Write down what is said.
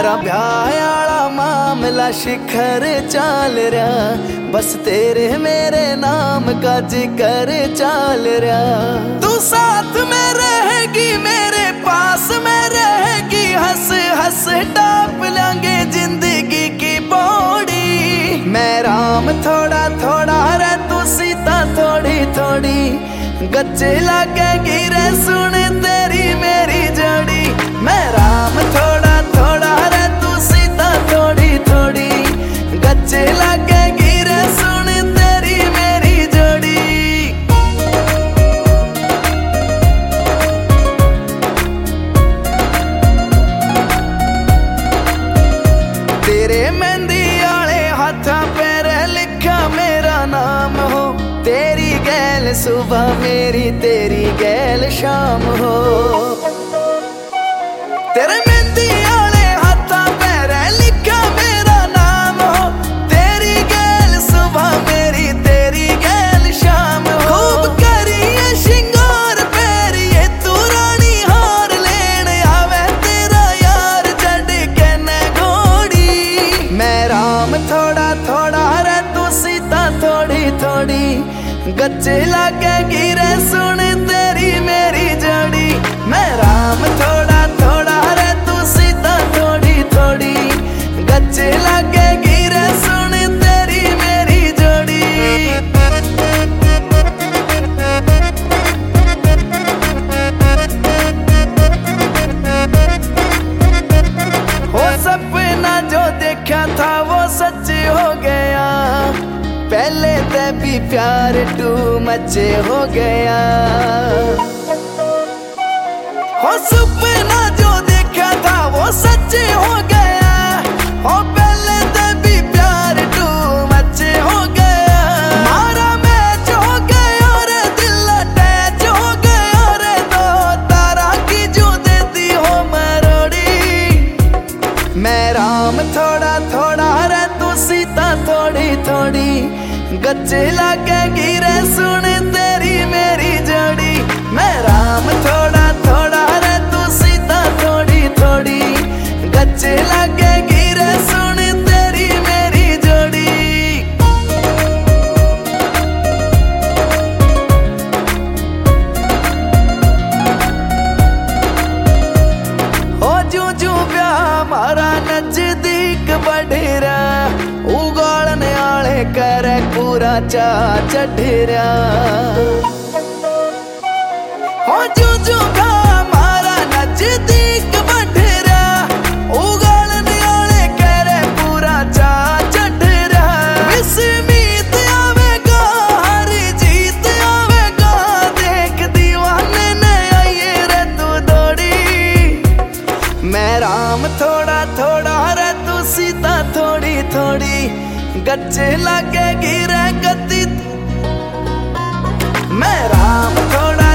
मेरा ब्याह आला मामला शिखर चाल रहा, बस तेरे मेरे नाम का जिक्र चाल रहा। तू साथ में रहेगी मेरे पास में रहेगी, हंस हंस टाप लेंगे जिंदगी की पौड़ी। मैं राम थोड़ा थोड़ा रे तू सीता थोड़ी थोड़ी, गच्चे लगेगी रे सुन तेरी मेरी जोड़ी। मैं राम थोड़ा थोड़ा रे तू सीता थोड़ी थोड़ी, गच्चे लगेगी रे सुन तेरी मेरी जोड़ी। तेरे मेहंदी आले हाथा पैर लिखा मेरा नाम हो, तेरी गैल सुबह मेरी तेरी गैल शाम हो। तेरे मेहंदी आले हाथा पैर लिखा मेरा नाम हो, तेरी गैल सुबह मेरी तेरी गैल शाम हो। खूब करिए शिंगार पैरिए तू रानी हार लेन आवे तेरा यार जड़ के न घोड़ी। मैं राम थोड़ा थोड़ा रे तू सीता थोड़ी थोड़ी, गच्चे लगेगी रे सुन तेरी मेरी जोड़ी। मैं राम थोड़ा थोड़ा रे तू सीता थोड़ी थोड़ी, गच्चे लगेगी रे सुन तेरी मेरी जोड़ी। हो सपना जो देखा था वो सच हो गया, पहले ते भी प्यार टू मचे हो गया। हो सपना जो देखा था वो सच हो गया, हो पहले ते भी प्यार टू मचे हो गया। मारा मैच हो गया रे दिल अटैच हो गया रे, दो तारा की जो देती हो मरोड़ी। मैं राम थोड़ा थोड़ा रे तू सीता थोड़ी थोड़ी, गच्चे लगेगी रे सुन तेरी मेरी जोड़ी। मैं राम थोड़ा थोड़ा रे तू सीता थोड़ी थोड़ी, गच्चे लगेगी रे सुन तेरी मेरी जोड़ी। हो जू जू ब्याह हमारा नजदीक बढ़ रहा, उगाड़ने आले करे पूरा चा चढ़रा। हो जू जू ब्याह हमारा नजदीक बढ़ रहा, उगाड़ने आले करे पूरा चा चढ़रा। विस्मीत आवेगा हर जीत आवेगा, देख दीवाने ने आइए रे तू दौड़ी। मैं राम थोड़ा थोड़ा रे तू सीता थोड़ी थोड़ी, गच्चे लगेगी रे गति। मैं राम थोड़ा